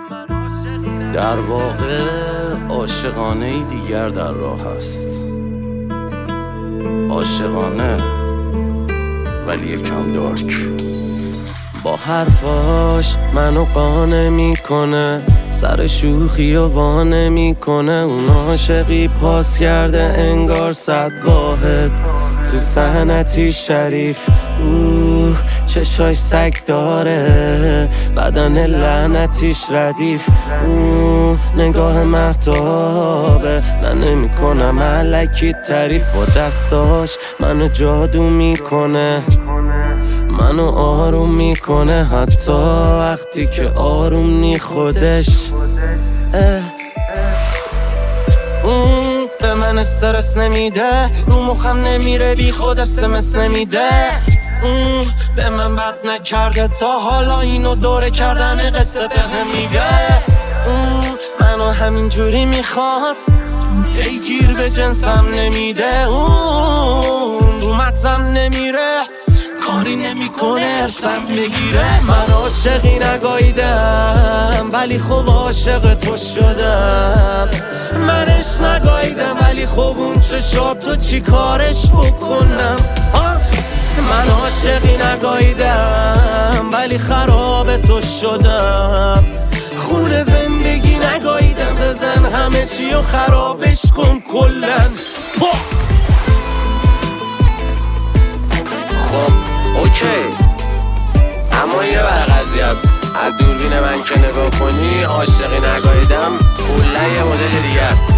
در واقع عاشقانه دیگر در راه است. عاشقانه ولی یکم دارک. با حرفاش منو قانع میکنه، سر شوخی و وانه میکنه. اون عاشقی پاس کرده انگار 100 واحد تو صنعتی شریف. چشاش سگ داره، بدن لعنتیش ردیف. نگاه مهتابه، نه نمیکنم الکی تعریف. با دستاش منو جادو میکنه، منو آروم میکنه، حتی وقتی که آروم نی خودش. به من استرس نمیده، رو مخم نمیره، بی خود اسمس نمیده. به من بد نکرده تا حالا، اینو دوره کردن قصه به هم میگه. منو همینجوری میخواد، گیر به جنسم نمیده. رو مغزم نمیره، کاری نمیکنه ارسم بگیره. من عاشقی نگاییدم ولی خب عاشق تو شدم. منش نگاییدم ولی خب اون چشاتو چی کارش بکنم. من عاشقی نگاییدم ولی خراب تو شدم. خون زندگی نگاییدم، بزن همه چی و خرابش کن کلن. خب اوکی، اما یه قضیه است. از دوربین من که نگاه کنی، عاشقی نگاییدم کلا یه مدل دیگه است.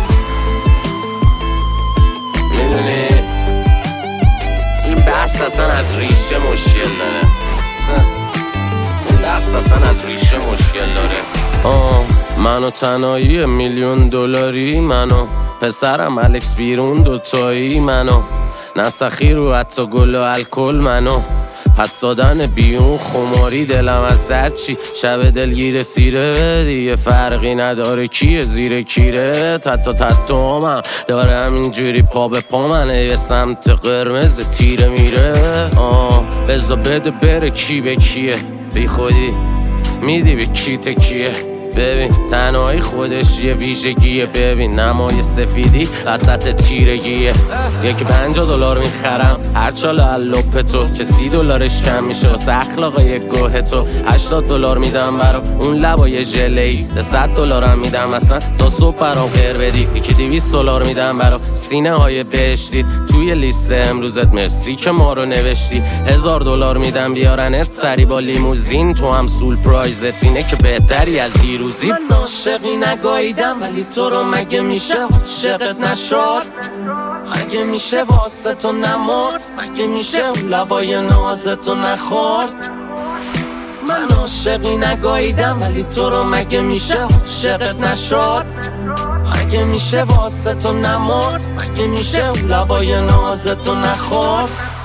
میدونی این بحث اصلا از ریشه مشکل داره. این بحث اصلا از ریشه مشکل داره. منو تنهایی $1,000,000، منو پسرم الکس بیرون دوتایی، منو نسخی رو حتی گل و الکل، منو پس دادن بیون خماری. دلم از زد چی شب دلگیر سیره، دیگه فرقی نداره کیه زیر کیره. تتوامم داره همینجوری پا به پا منه، یه سمت قرمز تیره میره. بزا بده بره کی به کیه، بی خودی میدی به کی تکیه. ببین تنهایی خودش یه ویژگیه، ببین نمای سفیدی وسط تیرگیه. یکی $50 میخرم هر چاله اللوپ تو، که $30 کم میشه واسه اخلاق یک گوه تو. $80 میدم برا اون لبای ژله‌ای، $100 هم میدم اصلا تا صبح برام خیر بدی. یکی $200 میدم برا سینه های بهشتی، توی لیست امروزت مرسی که ما رو نوشتی. $1000 میدم بیارنت سری با لیموزین، تو هم سول پرایزت اینه که بهتری از دیروزی. من عاشقی نگاییدم ولی تو رو مگه میشه عاشقت نشد؟ مگه میشه واسه تو نمرد؟ مگه میشه اون لبای نازتو نخورد؟ من عاشقی نگاییدم ولی تو رو مگه میشه عاشقت نشد؟ مگه میشه واسه تو نمرد؟ مگه میشه اون لبای نازتو نخورد؟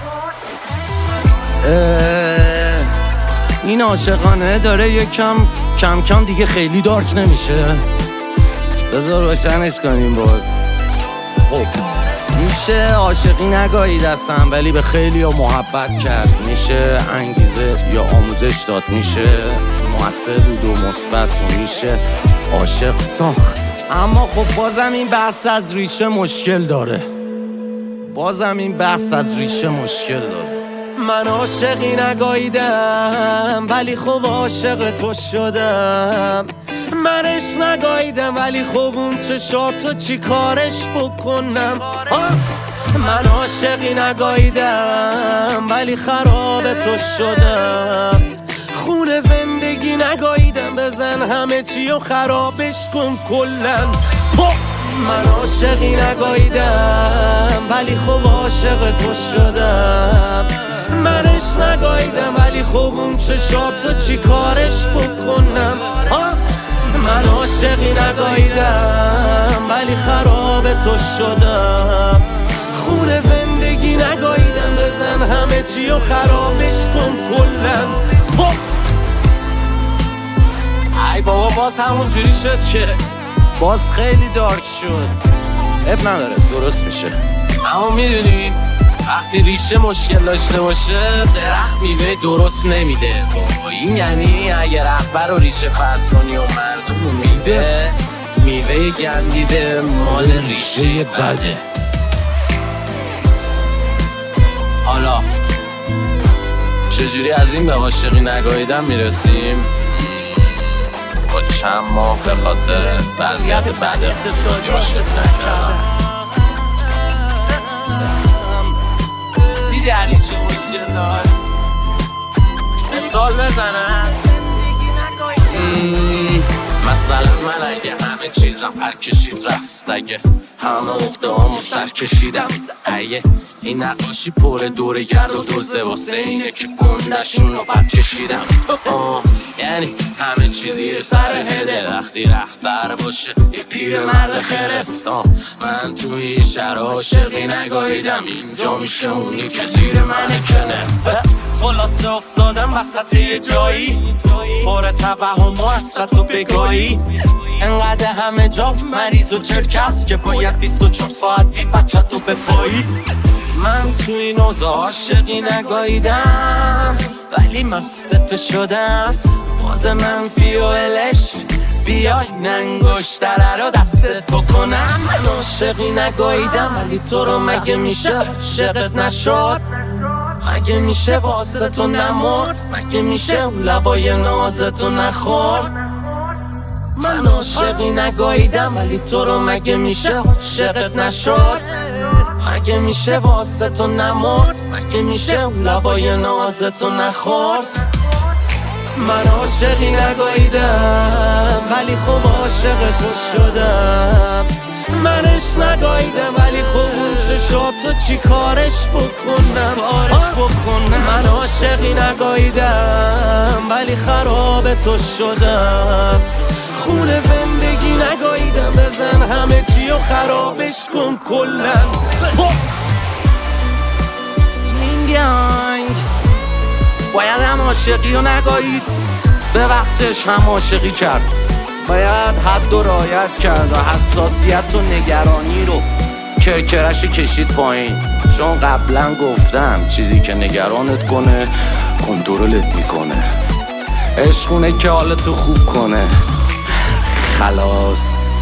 این عاشقانه داره یکم کم کم دیگه خیلی دارک نمیشه. بذار روشنش کنیم باز. خب میشه عاشقی نگاهی دستم ولی به خیلی ها محبت کرد. میشه انگیزه یا آموزش داد، میشه مؤثر بود و مثبت، و میشه عاشق ساخت. اما خب بازم این بحث از ریشه مشکل داره. من عاشقی نگاییدم ولی خب عاشق تو شدم. منش نگاییدم ولی خب اون چشاتو چی کارش بکنم. من عاشقی نگاییدم ولی خراب تو شدم. خون زندگی نگاییدم، بزن همه چی و خرابش کن کلن. من عاشقی نگاییدم ولی خب عاشق تو شدم. منش نگاییدم ولی خب اون چشاتو چی کارش بکنم. من عاشقی نگاییدم ولی خراب تو شدم. خون زندگی نگاییدم، بزن همه چی و خرابش کن کلن. ای بابا باز همون جوری شد که باز خیلی دارک شد. اب نداره درست میشه. اما میدونی وقتی ریشه مشکل داشته باشه درخت میوه درست نمیده. این یعنی اگه رهبر رو ریشه پس کنی و مردم رو میوه گندیده مال ریشه بده. حالا چجوری از این به عاشقی نگاهیدن میرسیم؟ با چند ماه به خاطر وضعیت بد اقتصادی عاشقی نکردم. دیدی هریچه مشکل داشت. مثال بزنم مثلا من اگه همه چیزم پر کشید رفت، اگه همه عقده هامو سر کشیدم، اگه این نقاشی پر دوره گرد و دوزه واسه اینه که گندشون رو پر کشیدم. یعنی همه چیزی سر هده وقتی رهبر باشه یه پیر مرد خرفت. من توی شهر عاشقی نگاهیدم، اینجا میشه اونی که زیر منه که نفت. خلاصه افتادم وسط یه جایی پر توهم و حسرت و بگاهی، انقدر همه جا مریض و چرکس که باید 24 ساعتی بچت و بپایی. من توی این اوضاع عاشقی نگاهیدم ولی مستت شدم. فاز منفی و الش بیای ننگشتره رو دستت بکنم. من عاشقی نگاهیدم ولی تو رو مگه میشه عاشقت نشد؟ مگه میشه واسه تو نمرد؟ مگه میشه اون لبای نازتو نخورد؟ من عاشقی نگاهیدم ولی تو رو مگه میشه عاشقت نشد؟ مگه میشه واسه تو نمرد؟ مگه میشه اون لبای نازتو نخورد؟ من عاشقی نگاهیدم ولی خب عاشق تو شدم. منش نگاهیدم ولی خب اون چشاتو چی کارش بکنم؟ من عاشقی نگاهیدم ولی خراب تو شدم. خون زندگی نگاهیدم، بزن همه چی و خرابش کن کلن. این گنگ باید هم عاشقی رو نگاهید، به وقتش هم عاشقی کرد. باید حد و رعایت کرد و حساسیت و نگرانی رو کرکرش کشید پایین. چون قبلا گفتم چیزی که نگرانت کنه کنترلت میکنه. عشقونه که حالتو خوب کنه. خلاص.